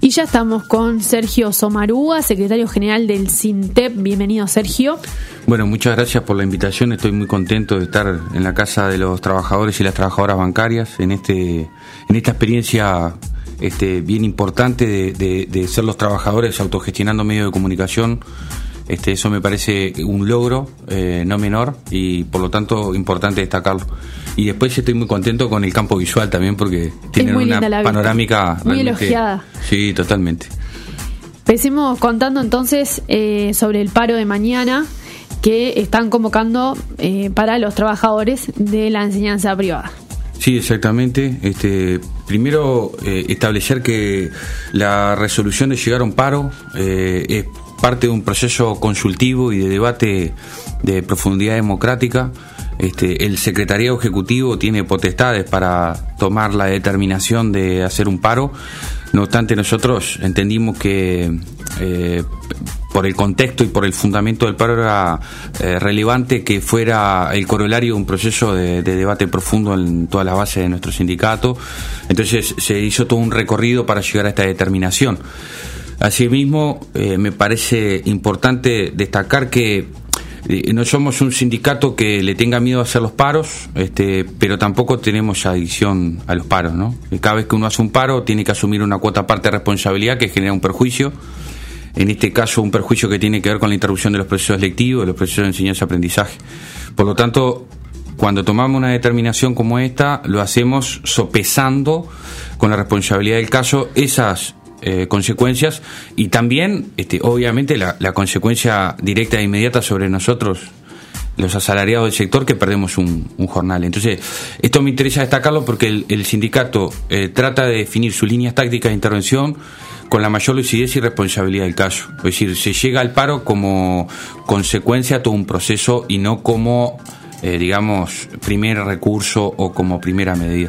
Y ya estamos con Sergio Somarúa, secretario general del SINTEP. Bienvenido, Sergio. Bueno, muchas gracias por la invitación. Estoy muy contento de estar en la Casa de los Trabajadores y las Trabajadoras Bancarias en esta experiencia bien importante de ser los trabajadores autogestionando medios de comunicación. Eso me parece un logro no menor y por lo tanto importante destacarlo. Y después estoy muy contento con el campo visual también porque tienen una panorámica muy elogiada. Sí, totalmente. Empecemos contando entonces sobre el paro de mañana que están convocando para los trabajadores de la enseñanza privada. Sí, exactamente. Primero, establecer que la resolución de llegar a un paro es parte de un proceso consultivo y de debate de profundidad democrática. El secretariado ejecutivo tiene potestades para tomar la determinación de hacer un paro. No obstante, nosotros entendimos que por el contexto y por el fundamento del paro era relevante que fuera el corolario de un proceso de debate profundo en todas las bases de nuestro sindicato. Entonces se hizo todo un recorrido para llegar a esta determinación. Asimismo, me parece importante destacar que no somos un sindicato que le tenga miedo a hacer los paros, pero tampoco tenemos adicción a los paros, ¿no? Cada vez que uno hace un paro tiene que asumir una cuota aparte de responsabilidad que genera un perjuicio. En este caso, un perjuicio que tiene que ver con la interrupción de los procesos lectivos, de los procesos de enseñanza-aprendizaje. Por lo tanto, cuando tomamos una determinación como esta, lo hacemos sopesando con la responsabilidad del caso esas consecuencias y también obviamente la consecuencia directa e inmediata sobre nosotros, los asalariados del sector, que perdemos un jornal. Entonces, esto me interesa destacarlo porque el sindicato trata de definir sus líneas tácticas de intervención con la mayor lucidez y responsabilidad del caso. Es decir, se llega al paro como consecuencia de todo un proceso y no como primer recurso o como primera medida.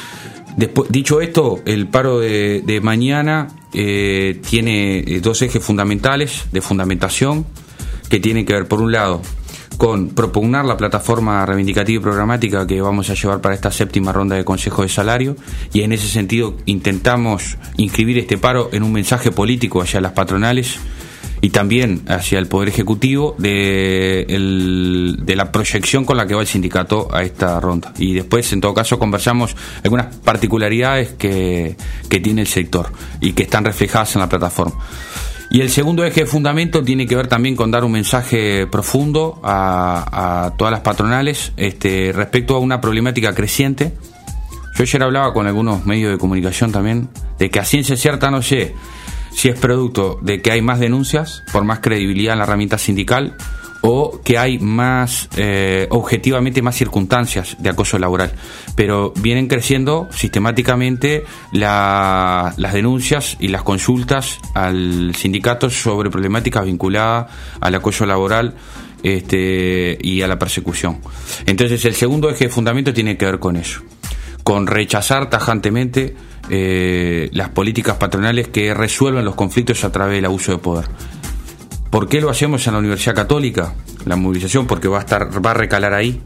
Dicho esto, el paro de mañana tiene dos ejes fundamentales de fundamentación que tienen que ver, por un lado, con propugnar la plataforma reivindicativa y programática que vamos a llevar para esta séptima ronda de Consejo de Salario, y en ese sentido intentamos inscribir este paro en un mensaje político hacia las patronales y también hacia el Poder Ejecutivo de la proyección con la que va el sindicato a esta ronda. Y después, en todo caso, conversamos algunas particularidades que tiene el sector y que están reflejadas en la plataforma. Y el segundo eje de fundamento tiene que ver también con dar un mensaje profundo a todas las patronales respecto a una problemática creciente. Yo ayer hablaba con algunos medios de comunicación también de que a ciencia cierta no sé si es producto de que hay más denuncias por más credibilidad en la herramienta sindical o que hay más, objetivamente, más circunstancias de acoso laboral. Pero vienen creciendo sistemáticamente las denuncias y las consultas al sindicato sobre problemáticas vinculadas al acoso laboral y a la persecución. Entonces, el segundo eje de fundamento tiene que ver con eso, con rechazar tajantemente las políticas patronales que resuelven los conflictos a través del abuso de poder. ¿Por qué lo hacemos en la Universidad Católica? La movilización, porque va a recalar ahí,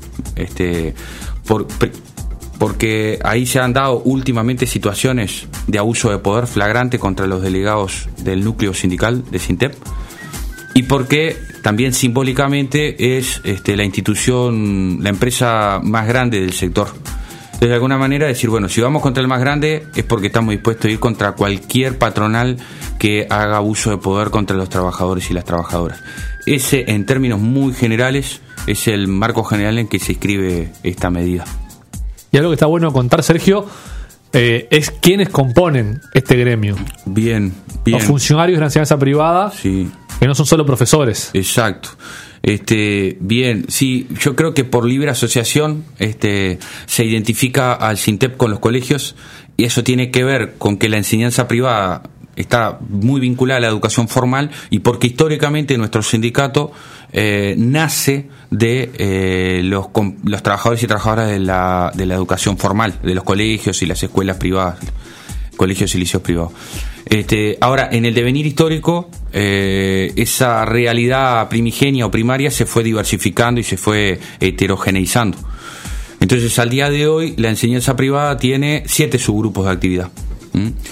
porque ahí se han dado últimamente situaciones de abuso de poder flagrante contra los delegados del núcleo sindical de SINTEP, y porque también simbólicamente es la institución, la empresa más grande del sector. De alguna manera decir, bueno, si vamos contra el más grande es porque estamos dispuestos a ir contra cualquier patronal que haga abuso de poder contra los trabajadores y las trabajadoras. Ese, en términos muy generales, es el marco general en que se inscribe esta medida. Y algo que está bueno contar, Sergio, es quiénes componen este gremio. Bien. Los funcionarios de la enseñanza privada, sí, que no son solo profesores. Exacto. Bien, sí, yo creo que por libre asociación se identifica al SINTEP con los colegios, y eso tiene que ver con que la enseñanza privada está muy vinculada a la educación formal y porque históricamente nuestro sindicato nace de los trabajadores y trabajadoras de la educación formal, de los colegios y las escuelas privadas, colegios y liceos privados. Ahora, en el devenir histórico, esa realidad primigenia o primaria se fue diversificando y se fue heterogeneizando. Entonces, al día de hoy, la enseñanza privada tiene 7 subgrupos de actividad.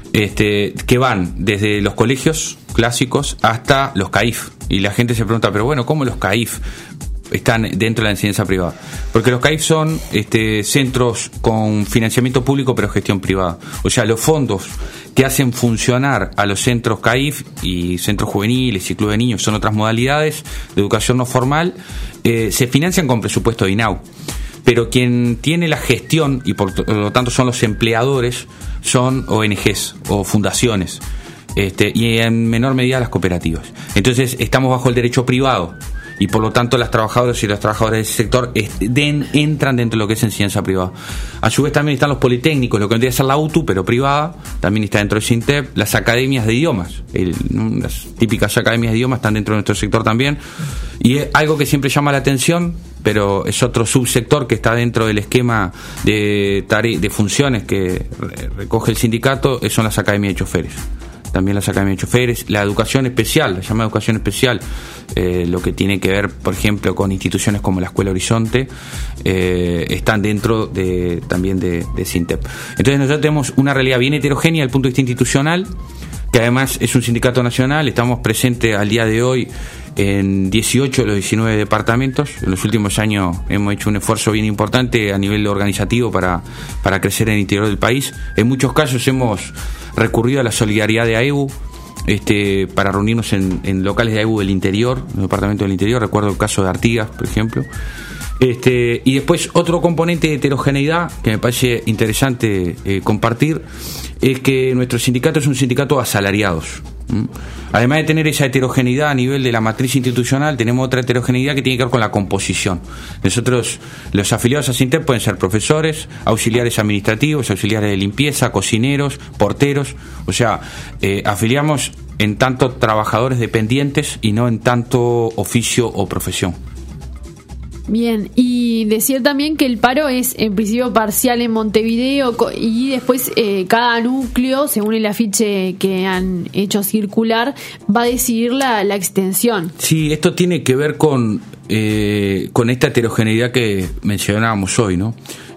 que van desde los colegios clásicos hasta los CAIF. Y la gente se pregunta, pero bueno, ¿cómo los CAIF están dentro de la enseñanza privada? Porque los CAIF son centros con financiamiento público pero gestión privada. O sea, los fondos que hacen funcionar a los centros CAIF y centros juveniles y clubes de niños, son otras modalidades de educación no formal, se financian con presupuesto de INAU. Pero quien tiene la gestión y por lo tanto son los empleadores, son ONGs o fundaciones, y en menor medida las cooperativas. Entonces estamos bajo el derecho privado y por lo tanto las trabajadoras y los trabajadores de ese sector entran dentro de lo que es enseñanza privada. A su vez también están los politécnicos, lo que vendría a ser la UTU pero privada, también está dentro de SINTEP, las academias de idiomas, las típicas academias de idiomas están dentro de nuestro sector también, y es algo que siempre llama la atención, pero es otro subsector que está dentro del esquema de funciones que recoge el sindicato, son las academias de choferes. También las academias de choferes, la educación especial, la llamada educación especial, lo que tiene que ver, por ejemplo, con instituciones como la Escuela Horizonte, están dentro también de SINTEP. Entonces nosotros tenemos una realidad bien heterogénea desde el punto de vista institucional, que además es un sindicato nacional. Estamos presentes al día de hoy en 18 de los 19 departamentos. En los últimos años hemos hecho un esfuerzo bien importante a nivel organizativo para crecer en el interior del país. En muchos casos hemos recurrido a la solidaridad de AEBU para reunirnos en locales de AEBU del interior, en el departamento del interior. Recuerdo el caso de Artigas, por ejemplo. Y después otro componente de heterogeneidad que me parece interesante compartir es que nuestro sindicato es un sindicato de asalariados. Además de tener esa heterogeneidad a nivel de la matriz institucional, tenemos otra heterogeneidad que tiene que ver con la composición. Nosotros, los afiliados a SINTEP pueden ser profesores, auxiliares administrativos, auxiliares de limpieza, cocineros, porteros. O sea, afiliamos en tanto trabajadores dependientes y no en tanto oficio o profesión. Bien, y decir también que el paro es en principio parcial en Montevideo y después cada núcleo, según el afiche que han hecho circular, va a decidir la extensión. Sí, esto tiene que ver con esta heterogeneidad que mencionábamos hoy, ¿no?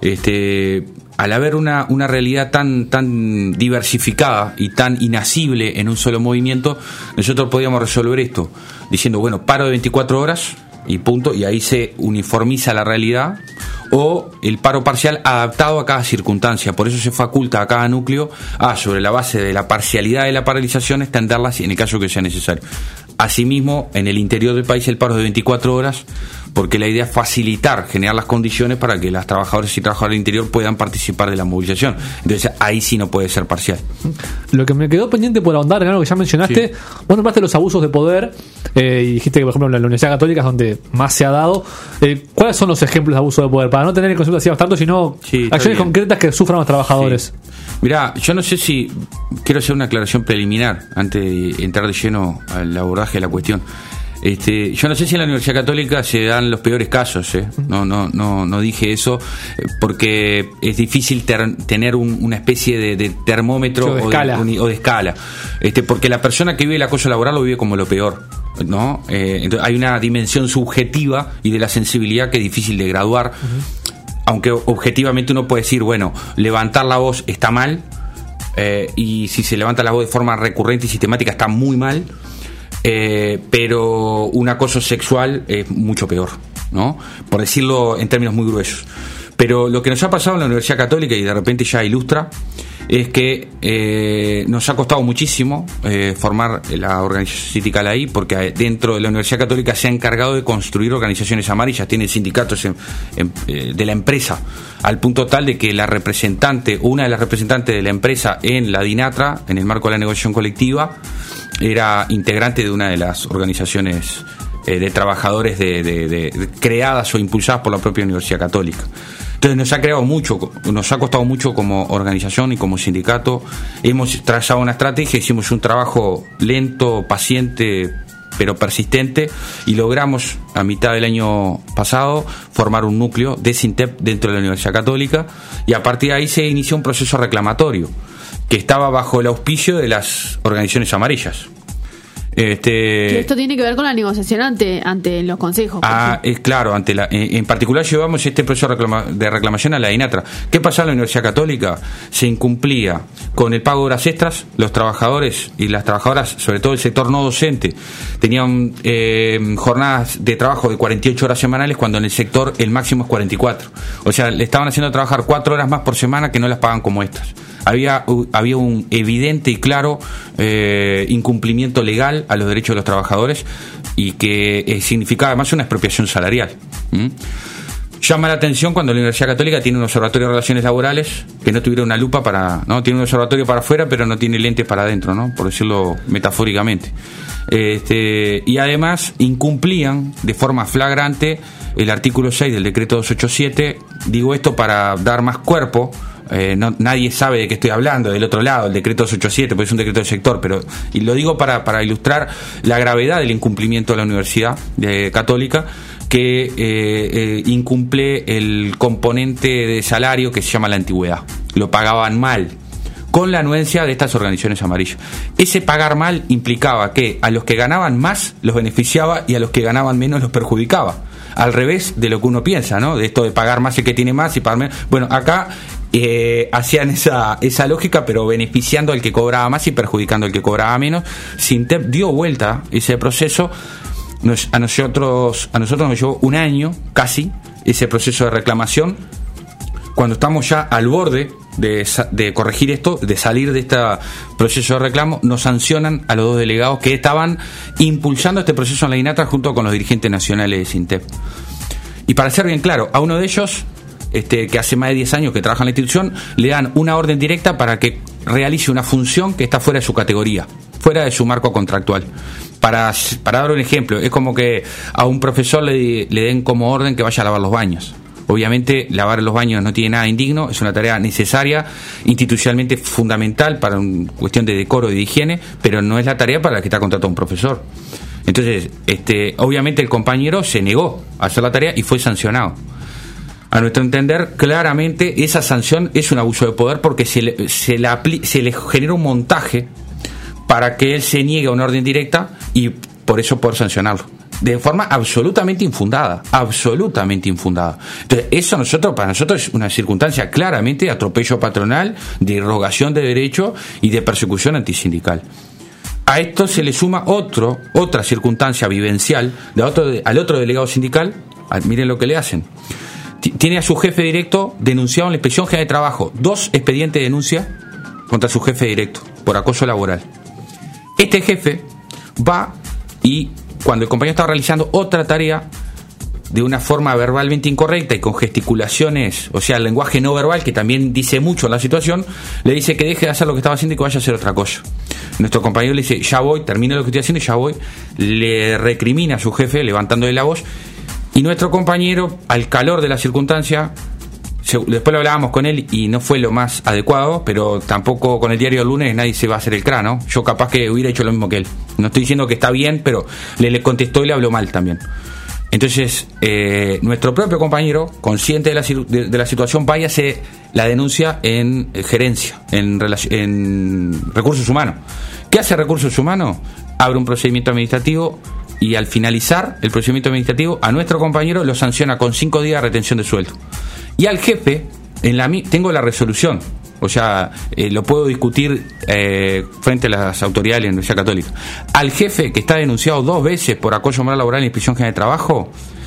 Al haber una realidad tan diversificada y tan inasible en un solo movimiento, nosotros podíamos resolver esto diciendo, bueno, paro de 24 horas y punto, y ahí se uniformiza la realidad, o el paro parcial adaptado a cada circunstancia. Por eso se faculta a cada núcleo sobre la base de la parcialidad de la paralización, extenderlas en el caso que sea necesario. Asimismo, en el interior del país el paro es de 24 horas, porque la idea es facilitar, generar las condiciones para que las trabajadoras y trabajadores del interior puedan participar de la movilización. Entonces ahí sí no puede ser parcial. Lo que me quedó pendiente por ahondar en algo que ya mencionaste, sí. Vos nombraste los abusos de poder, y dijiste que por ejemplo en la Universidad Católica es donde más se ha dado. ¿Cuáles son los ejemplos de abuso de poder? Para no tener el concepto así abstracto, sino acciones concretas que sufran los trabajadores. Sí. Mirá, yo no sé si quiero hacer una aclaración preliminar antes de entrar de lleno al abordaje de la cuestión. Yo no sé si en la Universidad Católica se dan los peores casos, no dije eso, porque es difícil tener una especie de termómetro o de escala, porque la persona que vive el acoso laboral lo vive como lo peor, ¿no? Entonces hay una dimensión subjetiva y de la sensibilidad que es difícil de graduar, aunque objetivamente uno puede decir, bueno, levantar la voz está mal, y si se levanta la voz de forma recurrente y sistemática está muy mal. Pero un acoso sexual es mucho peor, ¿no? Por decirlo en términos muy gruesos. Pero lo que nos ha pasado en la Universidad Católica, y de repente ya ilustra, es que nos ha costado muchísimo formar la organización sindical ahí, porque dentro de la Universidad Católica se ha encargado de construir organizaciones amarillas, tiene sindicatos de la empresa, al punto tal de que una de las representantes de la empresa en la DINATRA, en el marco de la negociación colectiva, era integrante de una de las organizaciones de trabajadores creadas o impulsadas por la propia Universidad Católica. Entonces nos ha costado mucho como organización y como sindicato. Hemos trazado una estrategia, hicimos un trabajo lento, paciente, pero persistente, y logramos a mitad del año pasado formar un núcleo de SINTEP dentro de la Universidad Católica, y a partir de ahí se inició un proceso reclamatorio que estaba bajo el auspicio de las organizaciones amarillas. Que esto tiene que ver con la negociación ante los consejos. Claro, en particular llevamos este proceso de reclamación a la INATRA. ¿Qué pasaba en la Universidad Católica? Se incumplía con el pago de horas extras. Los trabajadores y las trabajadoras, sobre todo el sector no docente, tenían jornadas de trabajo de 48 horas semanales, cuando en el sector el máximo es 44. O sea, le estaban haciendo trabajar 4 horas más por semana que no las pagan como extras. Había un evidente y claro incumplimiento legal a los derechos de los trabajadores, y que significaba además una expropiación salarial. Llama la atención cuando la Universidad Católica tiene un observatorio de relaciones laborales que no tuviera una lupa tiene un observatorio para afuera, pero no tiene lentes para adentro, ¿no? Por decirlo metafóricamente. Y además incumplían de forma flagrante el artículo 6 del decreto 287. Digo esto para dar más cuerpo. Nadie sabe de qué estoy hablando del otro lado, el decreto 287, porque es un decreto del sector, y lo digo para ilustrar la gravedad del incumplimiento de la Universidad Católica, que incumple el componente de salario que se llama la antigüedad. Lo pagaban mal, con la anuencia de estas organizaciones amarillas. Ese pagar mal implicaba que a los que ganaban más los beneficiaba y a los que ganaban menos los perjudicaba. Al revés de lo que uno piensa, ¿no? De esto de pagar más el que tiene más y pagar menos. Bueno, acá hacían esa lógica, pero beneficiando al que cobraba más y perjudicando al que cobraba menos. Sintep dio vuelta ese proceso. A nosotros nos llevó un año casi ese proceso de reclamación. Cuando estamos ya al borde de corregir esto, de salir de este proceso de reclamo, nos sancionan a los 2 delegados que estaban impulsando este proceso en la INATRA junto con los dirigentes nacionales de Sintep. Y para ser bien claro, a uno de ellos, que hace más de 10 años que trabaja en la institución, le dan una orden directa para que realice una función que está fuera de su categoría, fuera de su marco contractual. Para dar un ejemplo, es como que a un profesor le den como orden que vaya a lavar los baños. Obviamente lavar los baños no tiene nada indigno, es una tarea necesaria, institucionalmente fundamental para una cuestión de decoro y de higiene, pero no es la tarea para la que está contratado un profesor. Entonces, obviamente el compañero se negó a hacer la tarea y fue sancionado. A nuestro entender, claramente esa sanción es un abuso de poder, porque se le genera un montaje para que él se niegue a una orden directa y por eso poder sancionarlo. De forma absolutamente infundada. Entonces, para nosotros es una circunstancia claramente de atropello patronal, de irrogación de derecho y de persecución antisindical. A esto se le suma otra circunstancia vivencial al otro delegado sindical. Miren lo que le hacen. Tiene a su jefe directo denunciado en la Inspección General de Trabajo 2 expedientes de denuncia contra su jefe directo por acoso laboral. Este jefe va y, cuando el compañero estaba realizando otra tarea de una forma verbalmente incorrecta y con gesticulaciones, o sea, el lenguaje no verbal, que también dice mucho en la situación, le dice que deje de hacer lo que estaba haciendo y que vaya a hacer otra cosa. Nuestro compañero le dice, ya voy, termino lo que estoy haciendo y ya voy. Le recrimina a su jefe levantándole la voz, y nuestro compañero, al calor de la circunstancia, después lo hablábamos con él y no fue lo más adecuado, pero tampoco con el diario del lunes nadie se va a hacer el cráneo. Yo capaz que hubiera hecho lo mismo que él. No estoy diciendo que está bien, pero le contestó y le habló mal también. Entonces, nuestro propio compañero, consciente de la situación, va y hace la denuncia en gerencia, en recursos humanos. ¿Qué hace recursos humanos? Abre un procedimiento administrativo y, al finalizar el procedimiento administrativo, a nuestro compañero lo sanciona con 5 días de retención de sueldo. Y al jefe, tengo la resolución, o sea, lo puedo discutir frente a las autoridades de la Universidad Católica. Al jefe, que está denunciado 2 veces por acoso moral laboral en la Inspección General de Trabajo,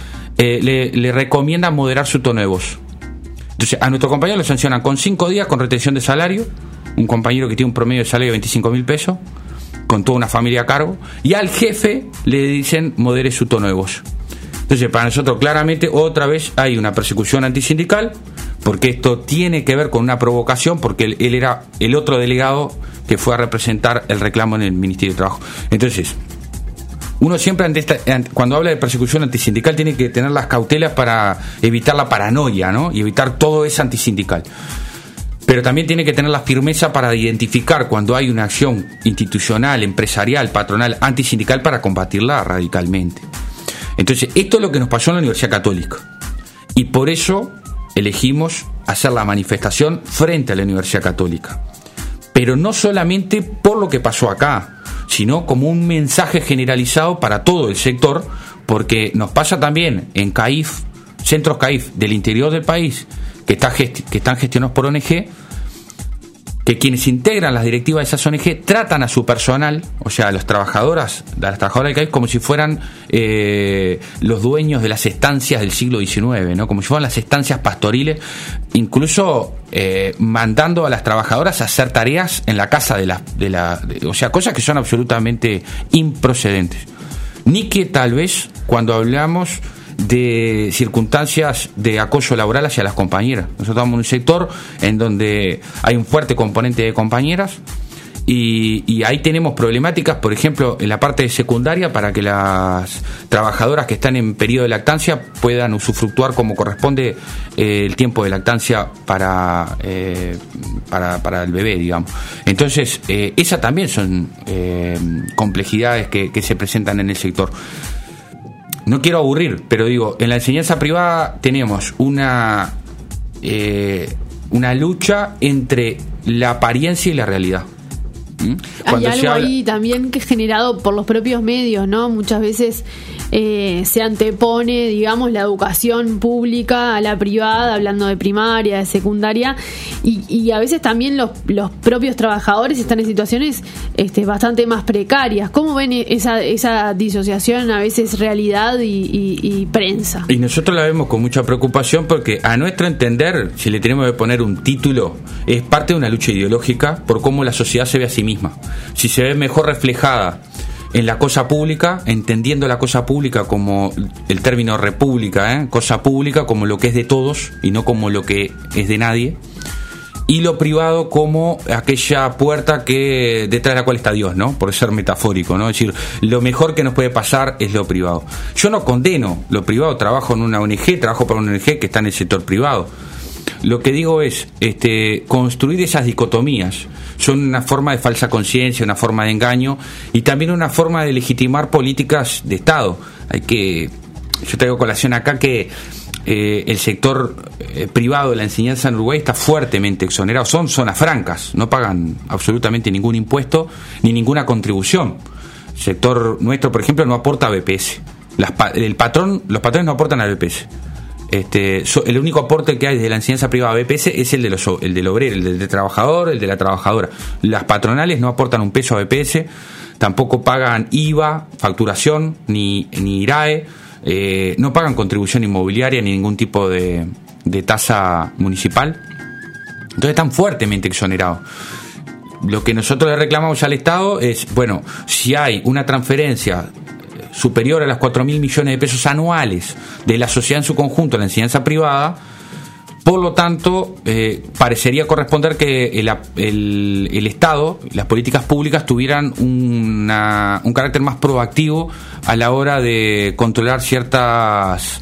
le recomienda moderar su tono de voz. Entonces, a nuestro compañero lo sancionan con 5 días con retención de salario, un compañero que tiene un promedio de salario de 25.000 pesos, con toda una familia a cargo, y al jefe le dicen modere su tono de voz. Entonces, para nosotros claramente otra vez hay una persecución antisindical, porque esto tiene que ver con una provocación, porque él era el otro delegado que fue a representar el reclamo en el Ministerio de Trabajo. Entonces, uno siempre cuando habla de persecución antisindical tiene que tener las cautelas para evitar la paranoia, ¿no? Y evitar todo eso antisindical. Pero también tiene que tener la firmeza para identificar cuando hay una acción institucional, empresarial, patronal, antisindical, para combatirla radicalmente. Entonces, esto es lo que nos pasó en la Universidad Católica. Y por eso elegimos hacer la manifestación frente a la Universidad Católica. Pero no solamente por lo que pasó acá, sino como un mensaje generalizado para todo el sector, porque nos pasa también en CAIF, centros CAIF del interior del país, que están gestionados por ONG, que quienes integran las directivas de esas ONG tratan a su personal, o sea, a las trabajadoras del CAIF, como si fueran los dueños de las estancias del siglo XIX, ¿no? Como si fueran las estancias pastoriles, incluso mandando a las trabajadoras a hacer tareas en la casa o sea, cosas que son absolutamente improcedentes. Ni que tal vez cuando hablamos de circunstancias de acoso laboral hacia las compañeras. Nosotros estamos en un sector en donde hay un fuerte componente de compañeras y ahí tenemos problemáticas, por ejemplo, en la parte de secundaria, para que las trabajadoras que están en periodo de lactancia puedan usufructuar como corresponde el tiempo de lactancia para el bebé, digamos. Entonces, esas también son complejidades que se presentan en el sector. No quiero aburrir, pero digo, en la enseñanza privada tenemos una lucha entre la apariencia y la realidad. Hay algo ahí también que es generado por los propios medios, ¿no? Muchas veces se antepone, digamos, la educación pública a la privada, hablando de primaria, de secundaria, y a veces también los propios trabajadores están en situaciones bastante más precarias. ¿Cómo ven esa disociación, a veces realidad y prensa? Y nosotros la vemos con mucha preocupación porque, a nuestro entender, si le tenemos que poner un título, es parte de una lucha ideológica por cómo la sociedad se ve a sí misma. Si se ve mejor reflejada en la cosa pública, entendiendo la cosa pública como el término república, cosa pública como lo que es de todos y no como lo que es de nadie, y lo privado como aquella puerta que detrás de la cual está Dios, ¿no? Por ser metafórico, ¿no? Es decir, lo mejor que nos puede pasar es lo privado. Yo no condeno lo privado, trabajo para una ONG que está en el sector privado. Lo que digo es construir esas dicotomías. Son una forma de falsa conciencia, una forma de engaño y también una forma de legitimar políticas de Estado. Yo traigo colación acá que el sector privado de la enseñanza en Uruguay está fuertemente exonerado. Son zonas francas, no pagan absolutamente ningún impuesto ni ninguna contribución. El sector nuestro, por ejemplo, no aporta a BPS. Los patrones no aportan a BPS. El único aporte que hay desde la enseñanza privada a BPS es el del obrero, el del trabajador, el de la trabajadora. Las patronales no aportan un peso a BPS, tampoco pagan IVA, facturación, ni IRAE, no pagan contribución inmobiliaria ni ningún tipo de tasa municipal. Entonces están fuertemente exonerados. Lo que nosotros le reclamamos al Estado es, bueno, si hay una transferencia superior a las 4.000 millones de pesos anuales de la sociedad en su conjunto a la enseñanza privada, por lo tanto, parecería corresponder que el Estado, las políticas públicas tuvieran un carácter más proactivo a la hora de controlar ciertas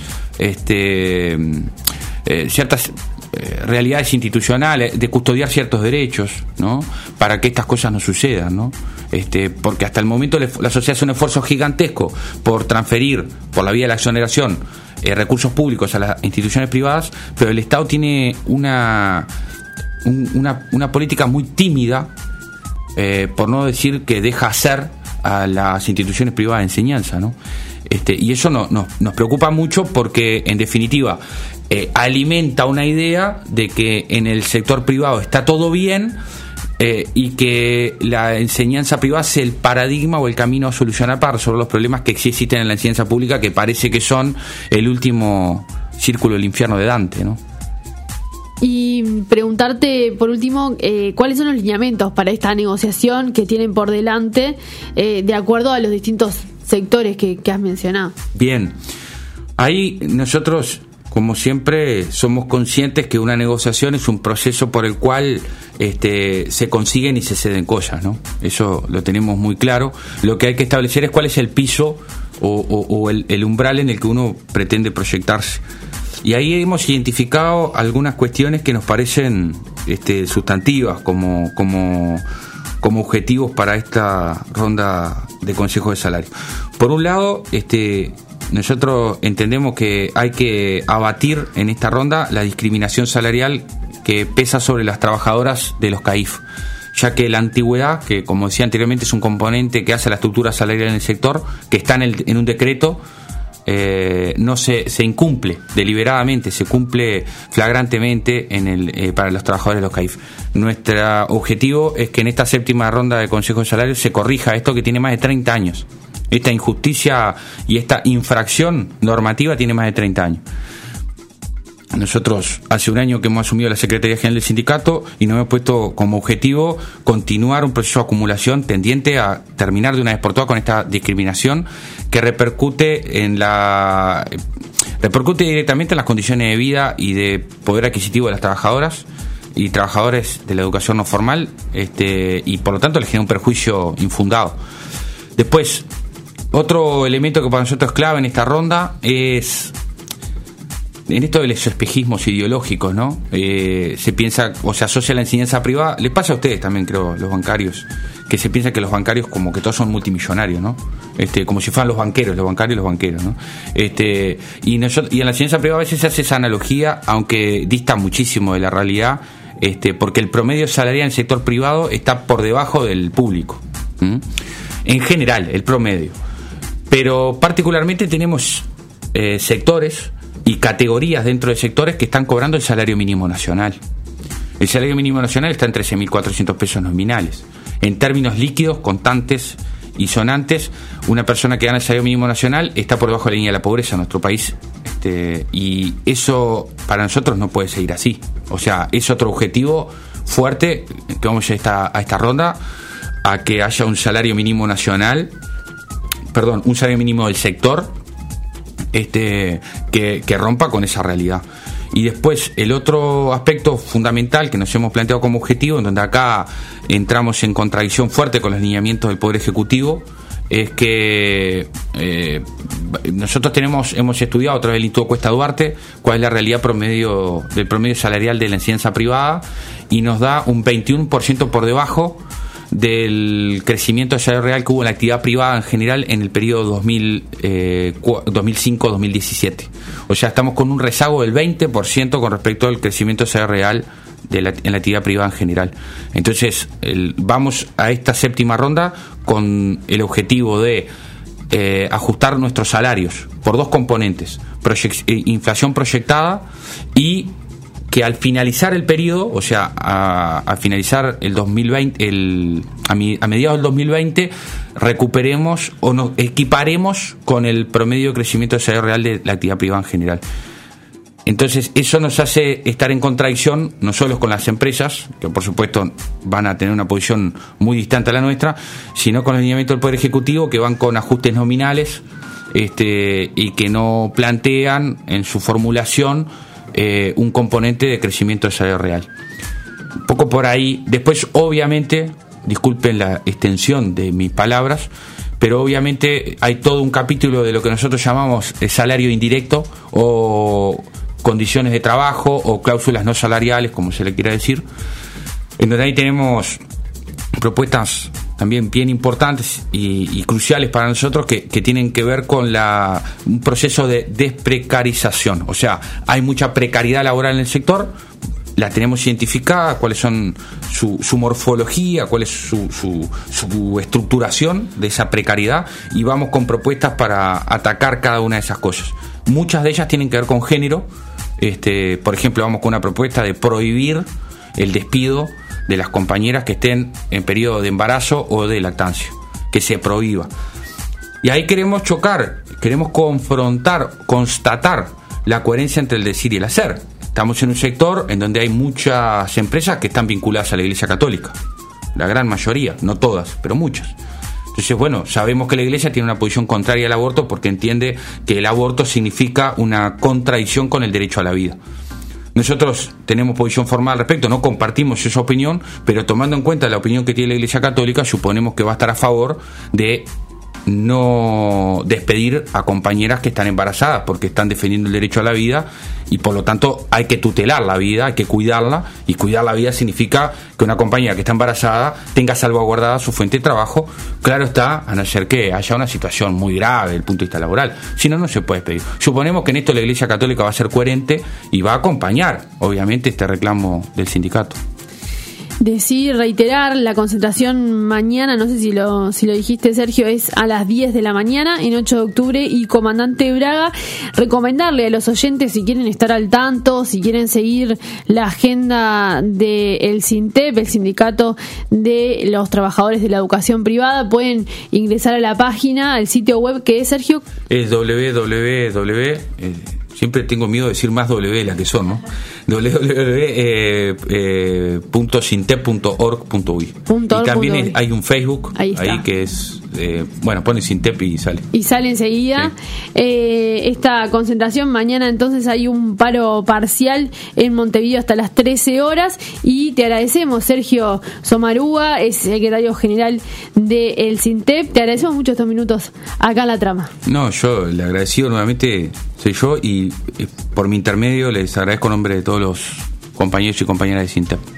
realidades institucionales, de custodiar ciertos derechos, ¿no? Para que estas cosas no sucedan, ¿no? Porque hasta el momento la sociedad hace un esfuerzo gigantesco por transferir, por la vía de la exoneración, recursos públicos a las instituciones privadas, pero el Estado tiene una política muy tímida, por no decir que deja hacer a las instituciones privadas de enseñanza, ¿no? Y eso nos preocupa mucho porque, en definitiva, alimenta una idea de que en el sector privado está todo bien, y que la enseñanza privada es el paradigma o el camino a solucionar para resolver los problemas que existen en la enseñanza pública, que parece que son el último círculo del infierno de Dante, ¿no? Y preguntarte, por último, ¿cuáles son los lineamientos para esta negociación que tienen por delante, de acuerdo a los distintos sectores que has mencionado? Bien, ahí nosotros, como siempre, somos conscientes que una negociación es un proceso por el cual se consiguen y se ceden cosas, ¿no? Eso lo tenemos muy claro. Lo que hay que establecer es cuál es el piso o el umbral en el que uno pretende proyectarse. Y ahí hemos identificado algunas cuestiones que nos parecen sustantivas como objetivos para esta ronda de Consejo de Salario. Por un lado, nosotros entendemos que hay que abatir en esta ronda la discriminación salarial que pesa sobre las trabajadoras de los CAIF. ya que la antigüedad, que como decía anteriormente es un componente que hace la estructura salarial en el sector, que está en un decreto, no se incumple deliberadamente, se cumple flagrantemente para los trabajadores de los CAIF. Nuestro objetivo es que en esta séptima ronda de Consejo de Salarios se corrija esto que tiene más de 30 años. Esta injusticia y esta infracción normativa tiene más de 30 años. Nosotros hace un año que hemos asumido la Secretaría General del Sindicato y nos hemos puesto como objetivo continuar un proceso de acumulación tendiente a terminar de una vez por todas con esta discriminación que repercute directamente en las condiciones de vida y de poder adquisitivo de las trabajadoras y trabajadores de la educación no formal, y por lo tanto les genera un perjuicio infundado. Después, otro elemento que para nosotros es clave en esta ronda es en esto de los espejismos ideológicos, ¿no? Se piensa o se asocia la enseñanza privada. Les pasa a ustedes también, creo, los bancarios, que se piensa que los bancarios como que todos son multimillonarios, ¿no? Como si fueran los banqueros, ¿no? Y en la enseñanza privada a veces se hace esa analogía, aunque dista muchísimo de la realidad, porque el promedio salarial en el sector privado está por debajo del público. En general, el promedio. Pero particularmente tenemos sectores y categorías dentro de sectores que están cobrando el salario mínimo nacional. El salario mínimo nacional está en 13.400 pesos nominales. En términos líquidos, contantes y sonantes, una persona que gana el salario mínimo nacional está por debajo de la línea de la pobreza en nuestro país. Y eso para nosotros no puede seguir así. O sea, es otro objetivo fuerte que vamos a esta ronda, a que haya un salario mínimo nacional, un salario mínimo del sector, que rompa con esa realidad. Y después el otro aspecto fundamental que nos hemos planteado como objetivo, en donde acá entramos en contradicción fuerte con los lineamientos del Poder Ejecutivo, es que nosotros hemos estudiado a través del Instituto Cuesta Duarte cuál es la realidad del promedio salarial de la enseñanza privada, y nos da un 21% por debajo del crecimiento de salario real que hubo en la actividad privada en general en el periodo 2005-2017. O sea, estamos con un rezago del 20% con respecto al crecimiento de salario real en la actividad privada en general. Entonces, vamos a esta séptima ronda con el objetivo de ajustar nuestros salarios por dos componentes: inflación proyectada, y que al finalizar el periodo, o sea, a finalizar el 2020, a mediados del 2020, recuperemos o nos equiparemos con el promedio de crecimiento de salario real de la actividad privada en general. Entonces, eso nos hace estar en contradicción no solo con las empresas, que por supuesto van a tener una posición muy distante a la nuestra, sino con los lineamientos del Poder Ejecutivo, que van con ajustes nominales, y que no plantean en su formulación un componente de crecimiento de salario real. Un poco por ahí. Después, obviamente, disculpen la extensión de mis palabras, pero obviamente hay todo un capítulo de lo que nosotros llamamos el salario indirecto, o condiciones de trabajo, o cláusulas no salariales, como se le quiera decir, en donde ahí tenemos propuestas también bien importantes y cruciales para nosotros, que tienen que ver con un proceso de desprecarización. O sea, hay mucha precariedad laboral en el sector, la tenemos identificada, cuáles son su morfología, cuál es su estructuración de esa precariedad, y vamos con propuestas para atacar cada una de esas cosas. Muchas de ellas tienen que ver con género. Por ejemplo, vamos con una propuesta de prohibir el despido de las compañeras que estén en periodo de embarazo o de lactancia, que se prohíba. Y ahí queremos chocar, queremos constatar la coherencia entre el decir y el hacer. Estamos en un sector en donde hay muchas empresas que están vinculadas a la Iglesia Católica, la gran mayoría, no todas, pero muchas. Entonces, bueno, sabemos que la Iglesia tiene una posición contraria al aborto, porque entiende que el aborto significa una contradicción con el derecho a la vida. Nosotros tenemos posición formal al respecto, no compartimos esa opinión, pero tomando en cuenta la opinión que tiene la Iglesia Católica, suponemos que va a estar a favor de no despedir a compañeras que están embarazadas, porque están defendiendo el derecho a la vida, y por lo tanto hay que tutelar la vida, hay que cuidarla, y cuidar la vida significa que una compañera que está embarazada tenga salvaguardada su fuente de trabajo. Claro está, a no ser que haya una situación muy grave desde el punto de vista laboral, si no, no se puede despedir. Suponemos que en esto la Iglesia Católica va a ser coherente y va a acompañar, obviamente, este reclamo del sindicato. reiterar la concentración mañana, no sé si lo dijiste, Sergio, es a las 10 de la mañana en 8 de octubre y Comandante Braga. Recomendarle a los oyentes, si quieren estar al tanto, si quieren seguir la agenda del SINTEP, el Sindicato de los Trabajadores de la Educación Privada, pueden ingresar a la página, al sitio web, que es, Sergio, es www, siempre tengo miedo de decir más W las que son, ¿no? www.sintep.org.uy. Y también hay un Facebook ahí que es, pone Sintep y sale. Y sale enseguida. Sí. Esta concentración, mañana entonces hay un paro parcial en Montevideo hasta las 13 horas. Y te agradecemos, Sergio Somarúa, es secretario general del Sintep. Te agradecemos mucho estos minutos acá en La Trama. No, yo le agradecido nuevamente, soy yo, y por mi intermedio les agradezco en nombre de todos los compañeros y compañeras de Sintep.